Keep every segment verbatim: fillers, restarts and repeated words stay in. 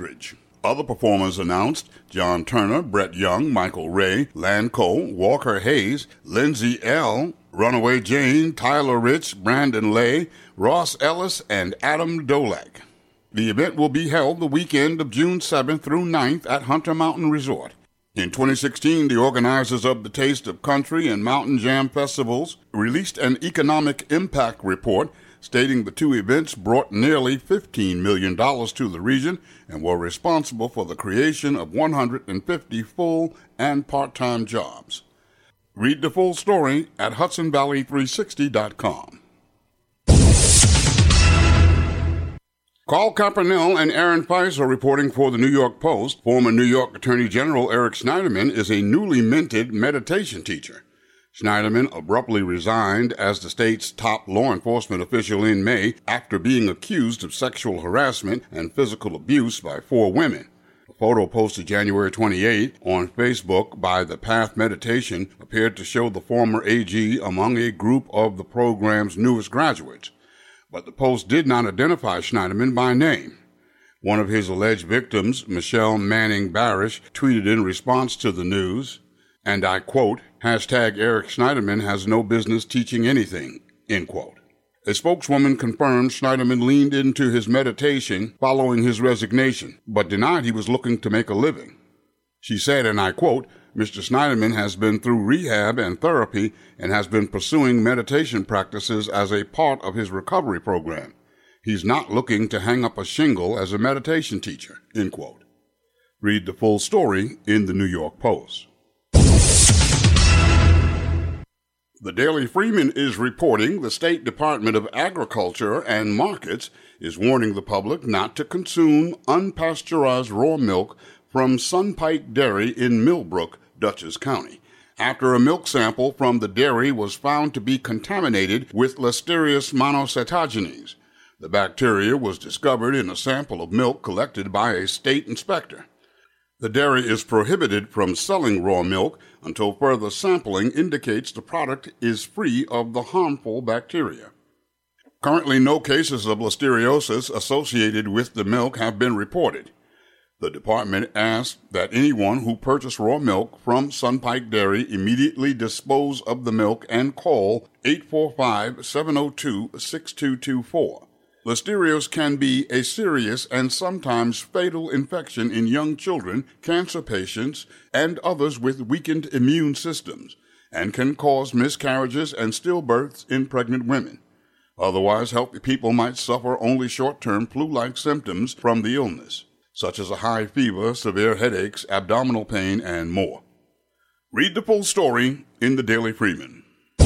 Anchorage. Other performers announced: John Turner, Brett Young, Michael Ray, Lan Cole, Walker Hayes, Lindsay L., Runaway Jane, Tyler Rich, Brandon Lay, Ross Ellis, and Adam Dolak. The event will be held the weekend of June seventh through ninth at Hunter Mountain Resort. In twenty sixteen, the organizers of the Taste of Country and Mountain Jam Festivals released an economic impact report stating the two events brought nearly fifteen million dollars to the region and were responsible for the creation of one hundred fifty full and part-time jobs. Read the full story at Hudson Valley three sixty dot com. Carl Campanell and Aaron Feis are reporting for the New York Post. Former New York Attorney General Eric Schneiderman is a newly minted meditation teacher. Schneiderman abruptly resigned as the state's top law enforcement official in May after being accused of sexual harassment and physical abuse by four women. A photo posted January twenty-eighth on Facebook by The Path Meditation appeared to show the former A G among a group of the program's newest graduates. But the post did not identify Schneiderman by name. One of his alleged victims, Michelle Manning Barish, tweeted in response to the news, and I quote, hashtag Eric Schneiderman has no business teaching anything, end quote. A spokeswoman confirmed Schneiderman leaned into his meditation following his resignation, but denied he was looking to make a living. She said, and I quote, Mister Schneiderman has been through rehab and therapy and has been pursuing meditation practices as a part of his recovery program. He's not looking to hang up a shingle as a meditation teacher, end quote. Read the full story in the New York Post. The Daily Freeman is reporting the State Department of Agriculture and Markets is warning the public not to consume unpasteurized raw milk from Sunpike Dairy in Millbrook, Dutchess County, after a milk sample from the dairy was found to be contaminated with Listeria monocytogenes. The bacteria was discovered in a sample of milk collected by a state inspector. The dairy is prohibited from selling raw milk until further sampling indicates the product is free of the harmful bacteria. Currently, no cases of listeriosis associated with the milk have been reported. The department asks that anyone who purchased raw milk from Sunpike Dairy immediately dispose of the milk and call eight four five, seven oh two, six two two four. Listerios can be a serious and sometimes fatal infection in young children, cancer patients, and others with weakened immune systems, and can cause miscarriages and stillbirths in pregnant women. Otherwise, healthy people might suffer only short-term flu-like symptoms from the illness, such as a high fever, severe headaches, abdominal pain, and more. Read the full story in the Daily Freeman.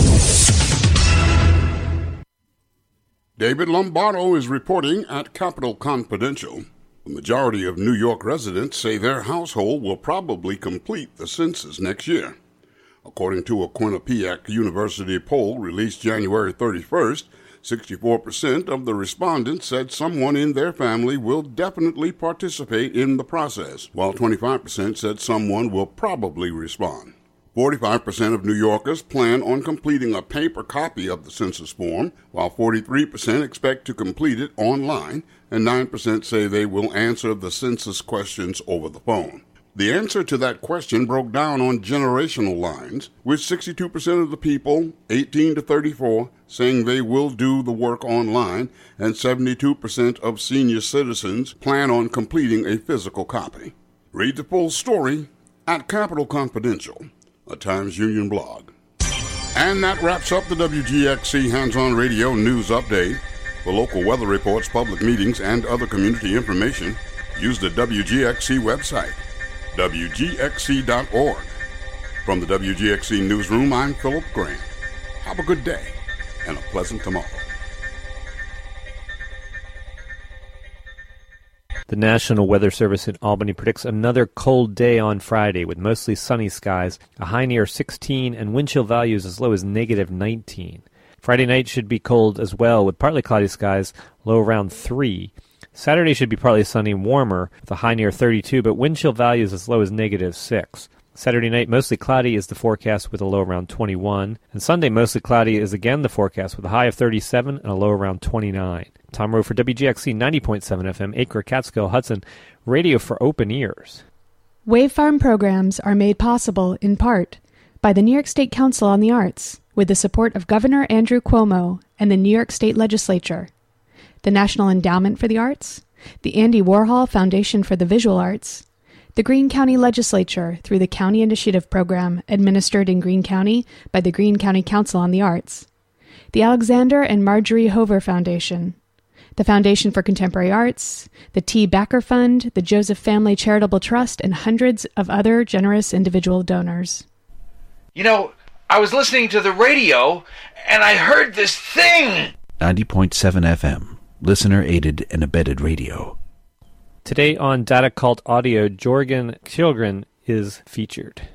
David Lombardo is reporting at Capital Confidential. The majority of New York residents say their household will probably complete the census next year. According to a Quinnipiac University poll released January thirty-first, sixty-four percent of the respondents said someone in their family will definitely participate in the process, while twenty-five percent said someone will probably respond. forty-five percent of New Yorkers plan on completing a paper copy of the census form, while forty-three percent expect to complete it online, and nine percent say they will answer the census questions over the phone. The answer to that question broke down on generational lines, with sixty-two percent of the people, eighteen to thirty-four, saying they will do the work online, and seventy-two percent of senior citizens plan on completing a physical copy. Read the full story at Capital Confidential, a Times Union blog. And that wraps up the W G X C Hands-On Radio News Update. For local weather reports, public meetings, and other community information, use the W G X C website, W G X C dot org. From the W G X C Newsroom, I'm Philip Grant. Have a good day and a pleasant tomorrow. The National Weather Service in Albany predicts another cold day on Friday with mostly sunny skies, a high near sixteen, and wind chill values as low as negative nineteen. Friday night should be cold as well with partly cloudy skies, low around three. Saturday should be partly sunny and warmer with a high near thirty-two, but wind chill values as low as negative six. Saturday night, mostly cloudy is the forecast with a low around twenty-one. And Sunday, mostly cloudy is again the forecast with a high of thirty-seven and a low around twenty-nine. Tom Rowe for W G X C ninety point seven F M, Acre, Catskill, Hudson, radio for open ears. Wave Farm programs are made possible, in part, by the New York State Council on the Arts, with the support of Governor Andrew Cuomo and the New York State Legislature, the National Endowment for the Arts, the Andy Warhol Foundation for the Visual Arts, the Greene County Legislature through the County Initiative Program administered in Greene County by the Greene County Council on the Arts, the Alexander and Marjorie Hover Foundation, the Foundation for Contemporary Arts, the T. Backer Fund, the Joseph Family Charitable Trust, and hundreds of other generous individual donors. You know, I was listening to the radio, and I heard this thing! ninety point seven F M, listener-aided and abetted radio. Today on Data Cult Audio, Jorgen Kjellgren is featured.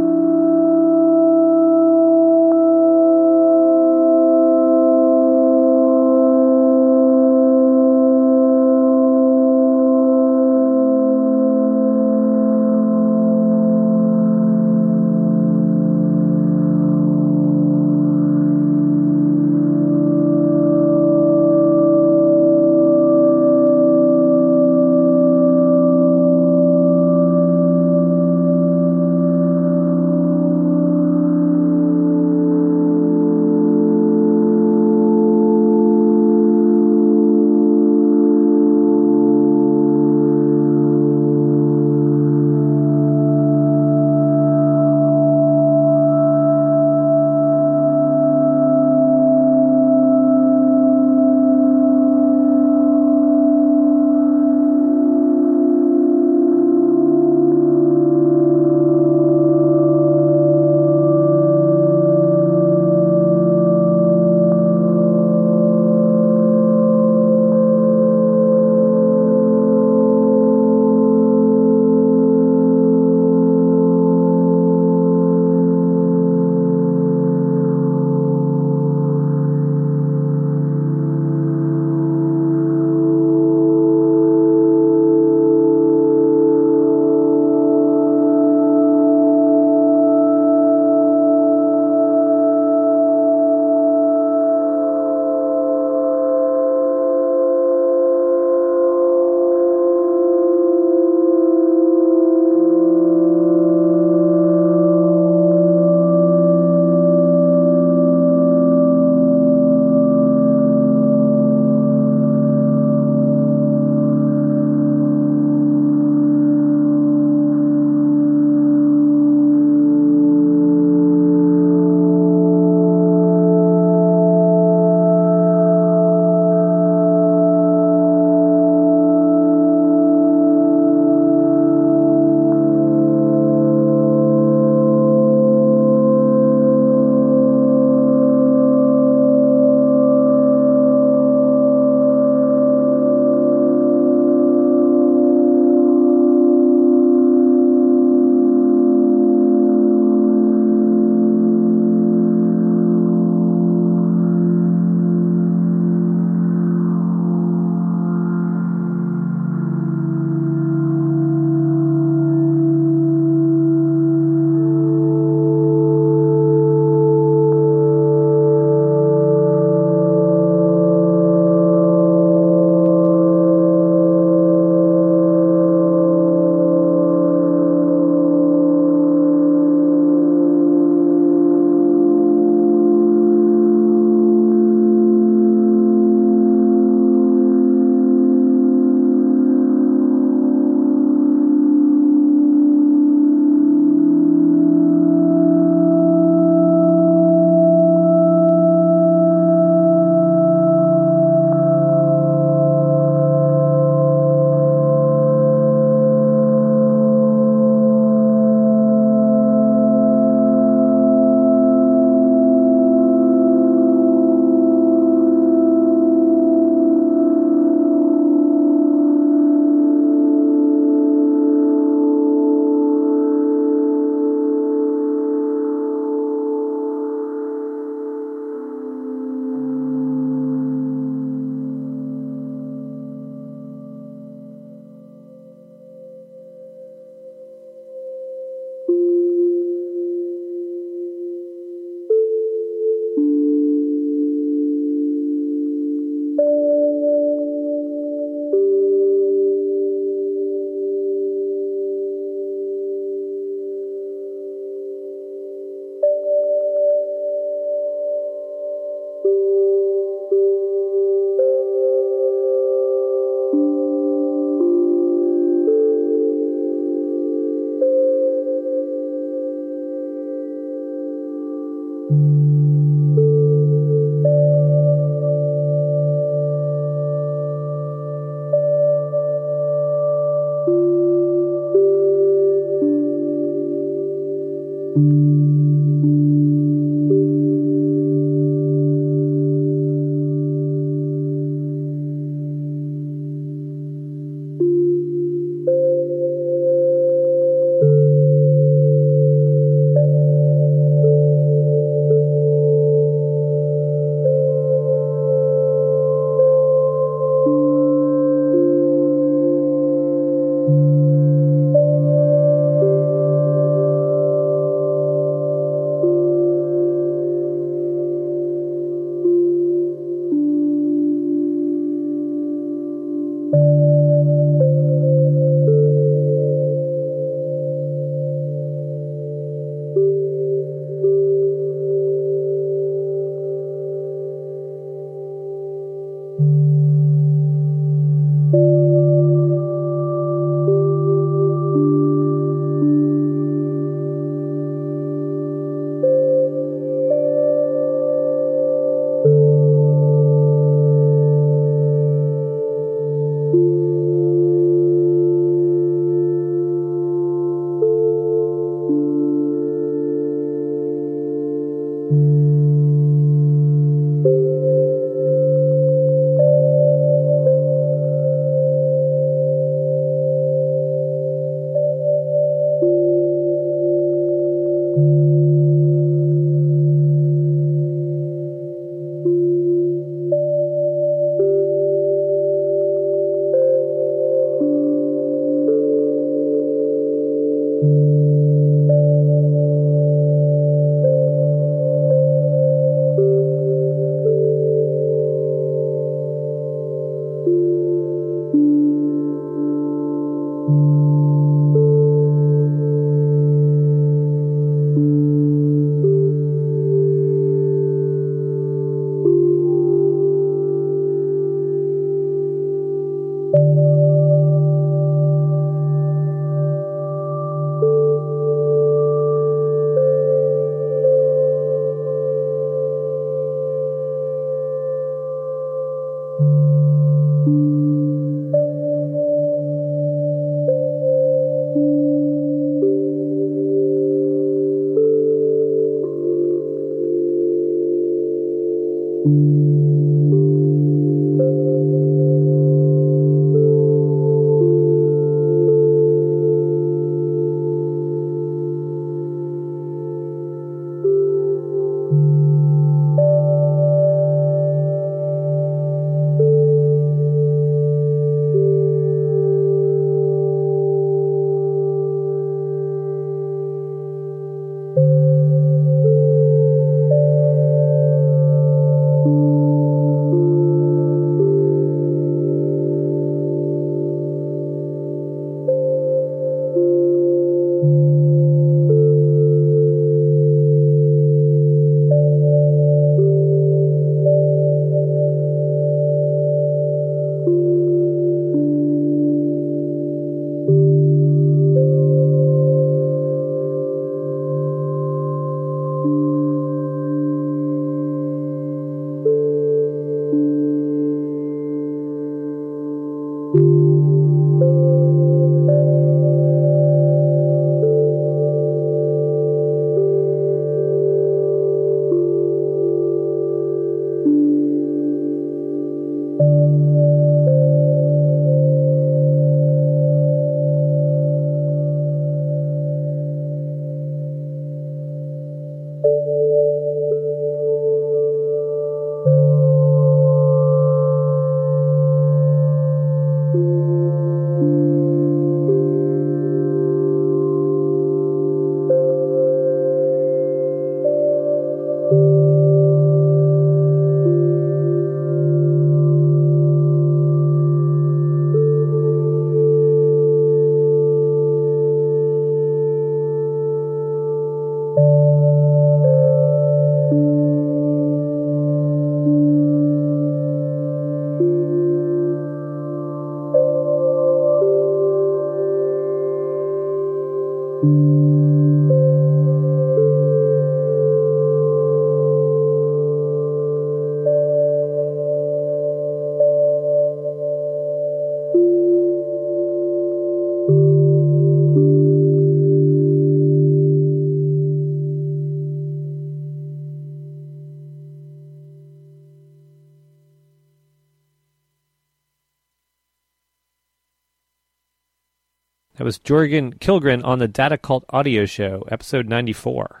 was Jorgen Kilgren on the Data Cult Audio Show, episode ninety-four.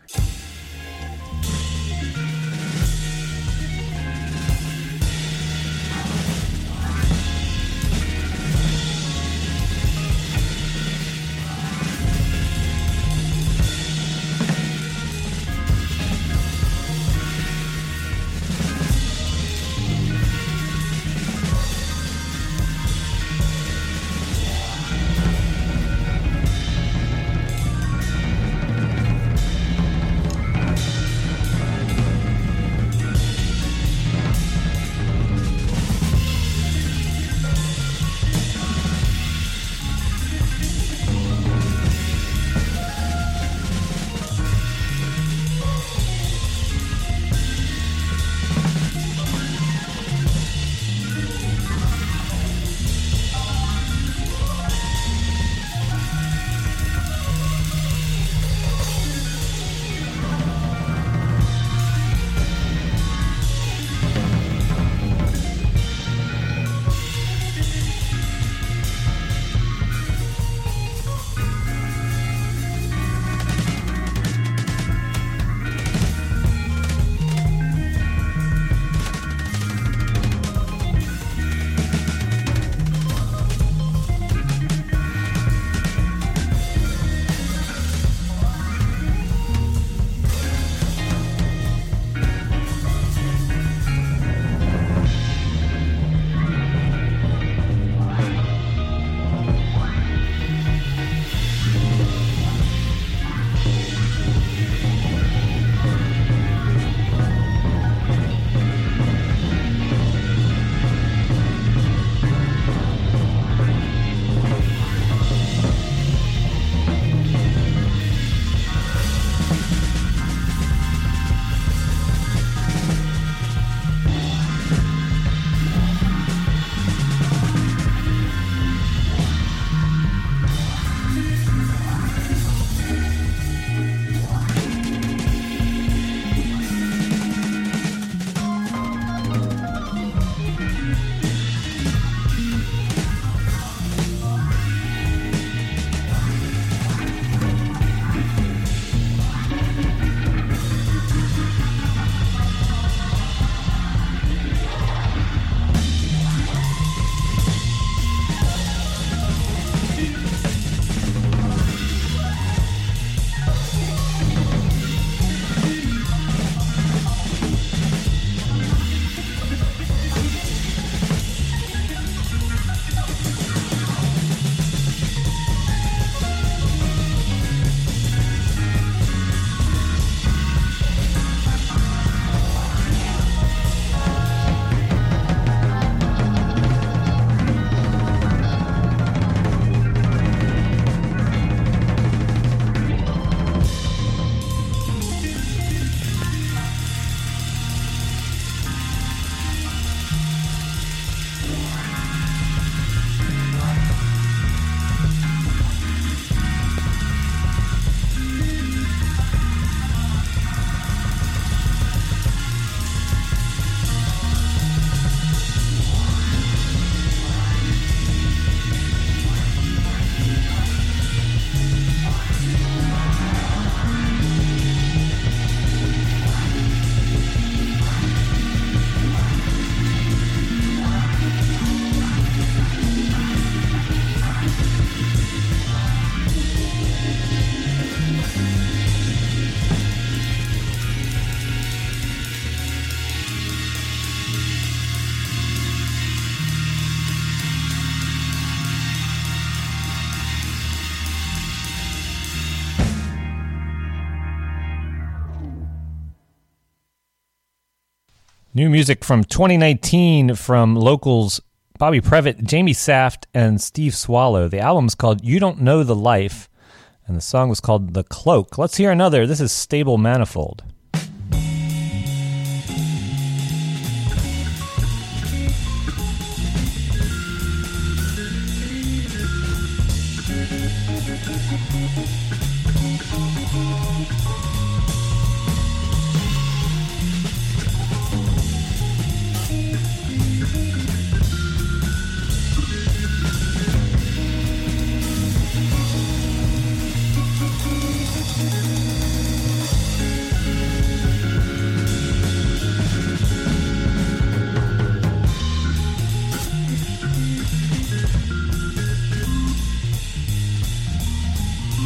New music from twenty nineteen from locals Bobby Previtt, Jamie Saft, and Steve Swallow. The album is called You Don't Know the Life, and the song was called The Cloak. Let's hear another. This is Stable Manifold.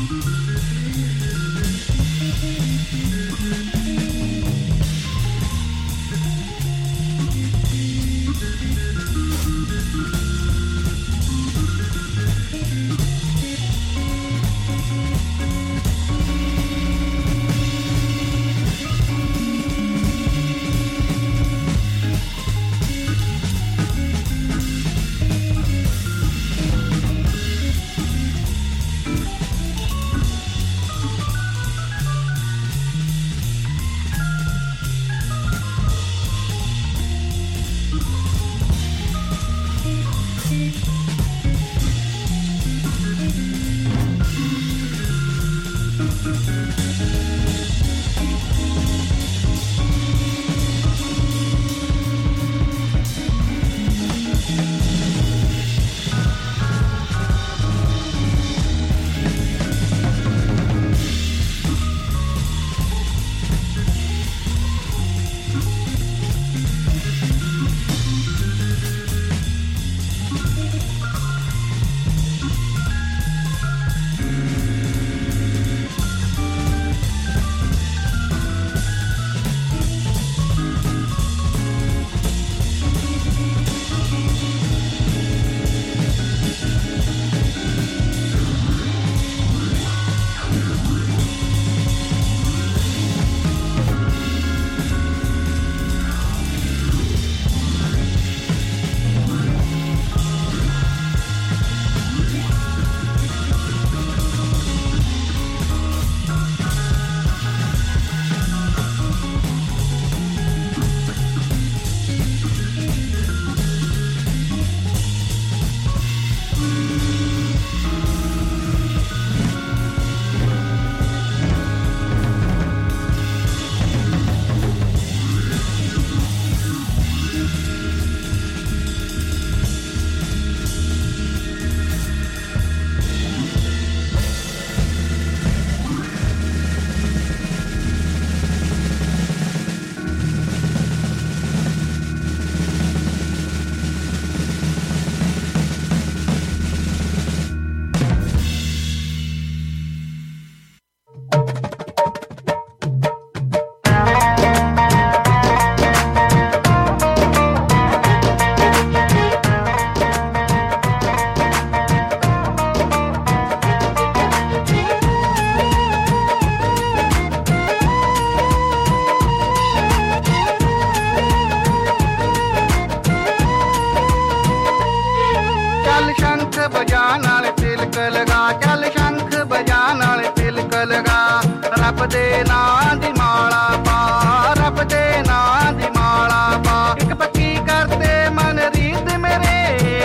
ਦੇ ਨਾਂ ਦੀ ਮਾਲਾ ਪਾ, ਰੱਬ ਦੇ ਨਾਂ ਦੀ ਮਾਲਾ ਪਾ, ਇੱਕ ਪੱਕੀ ਕਰਦੇ ਮਨ ਰੀਤ ਮੇਰੇ,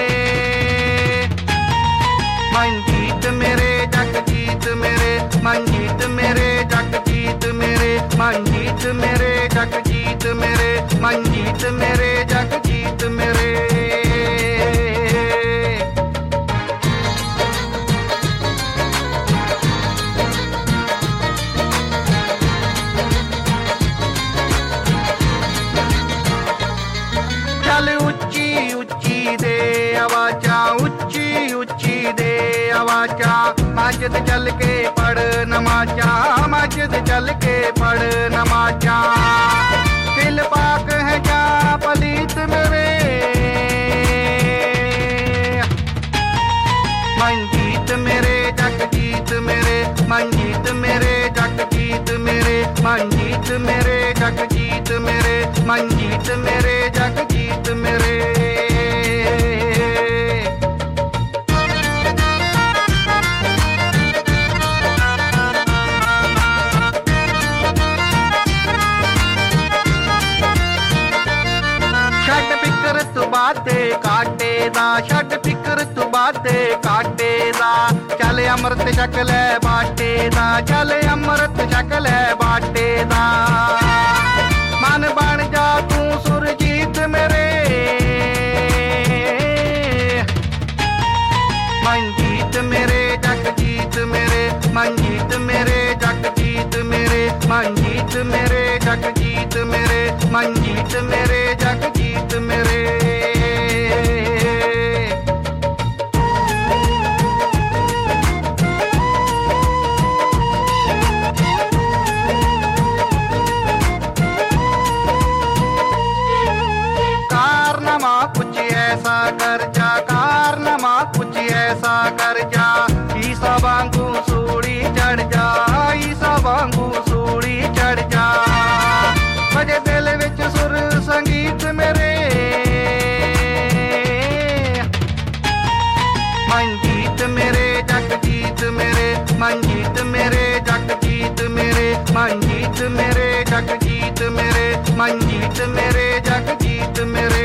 ਮਨਜੀਤ ਮੇਰੇ ਜਗਜੀਤ ਮੇਰੇ, ਮਨਜੀਤ ਮੇਰੇ ਜਗਜੀਤ ਮੇਰੇ, ਮਨਜੀਤ ਮੇਰੇ ਜਗਜੀਤ ਮੇਰੇ, ਮਨਜੀਤ ਮੇਰੇ ਜਗਜੀਤ ਮੇਰੇ। ਚੱਲ ਉੱਚੀ ਉੱਚੀ ਦੇ ਆਵਾਜ਼ਾਂ, ਉੱਚੀ ਉੱਚੀ ਦੇ ਆਵਾਜ਼ਾਂ, ਮਸਜਿਦ ਚੱਲ ਕੇ ਪੜ ਨਮਾਜ਼ਾਂ, ਮਸਜਿਦ ਚੱਲ ਕੇ ਪੜ ਨਮਾਜ਼ਾਂ। ਦਿਲ ਪਾਕ ਹੈ ਜਾਂ ਪਲੀਤ ਮੇਰੇ, ਮਨਜੀਤ ਮੇਰੇ ਜਗਜੀਤ ਮੇਰੇ, ਮਨਜੀਤ ਮੇਰੇ ਜਗਜੀਤ ਮੇਰੇ, ਮਨਜੀਤ ਮੇਰੇ ਜਗਜੀਤ ਮੇਰੇ, ਮਨਜੀਤ ਮੇਰੇ ਜਗਜੀਤ ਮੇਰੇ। ਛੱਡ ਫਿਕਰ ਤੂੰ ਬਾਤੇ ਕਾਟੇ ਦਾ, ਛੱਡ ਫਿਕਰ ਤੂੰ ਬਾਤੇ ਕਾਟੇ ਦਾ, ਚੱਲ ਅੰਮ੍ਰਿਤ ਛਕ ਲੈ ਬਾਟੇ ਦਾ, ਚੱਲ ਅੰਮ੍ਰਿਤ ਛਕ ਲੈ ਬਾਟੇ ਦਾ। ਮਨ ਬਣ ਜਾ ਤੂੰ ਸੁਰਜੀਤ ਮੇਰੇ, ਮਨਜੀਤ ਮੇਰੇ ਜਗਜੀਤ ਮੇਰੇ, ਮਨਜੀਤ ਮੇਰੇ ਜਗਜੀਤ ਮੇਰੇ, ਮਨਜੀਤ ਮੇਰੇ ਜਗਜੀਤ ਮੇਰੇ, ਮਨਜੀਤ ਮੇਰੇ ਜਗਜੀਤ ਮੇਰੇ। ਮਨਜੀਤ ਮੇਰੇ ਜਗਜੀਤ ਮੇਰੇ ਮਨਜੀਤ ਮੇਰੇ ਜਗਜੀਤ ਮੇਰੇ ਮਨਜੀਤ ਮੇਰੇ ਜਗਜੀਤ ਮੇਰੇ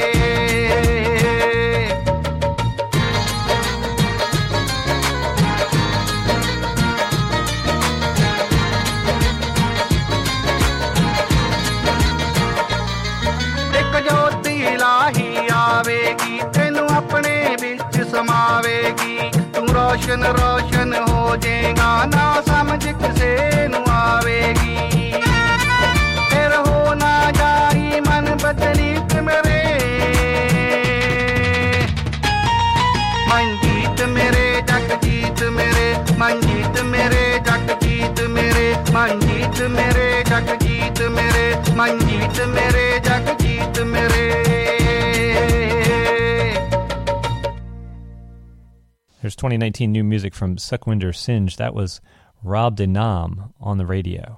ਲਾਹੀ ਆਵੇਗੀ ਤੈਨੂੰ ਆਪਣੇ ਵਿੱਚ ਸਮਾਵੇਗੀ ਤੂੰ ਰੋਸ਼ਨ ਰੋਸ਼ਨ ਹੋ ਜਾਏਗਾ ਨਾ ਸਮਝ ਕਿਸੇ ਨੂੰ ਆਵੇਗੀ ਫਿਰ ਹੋ ਨਾ ਜਾਈ ਮਨ ਬਦਲੀਤ ਮੇਰੇ ਮਨਜੀਤ ਮੇਰੇ ਜਗਜੀਤ ਮੇਰੇ ਮਨਜੀਤ ਮੇਰੇ ਜਗਜੀਤ ਮੇਰੇ ਮਨਜੀਤ ਮੇਰੇ ਜਗਜੀਤ ਮੇਰੇ ਮਨਜੀਤ ਮੇਰੇ ਜਗਜੀਤ ਮੇਰੇ There's twenty nineteen new music from Sukhwinder Singh. That was Rob de Nam on the radio.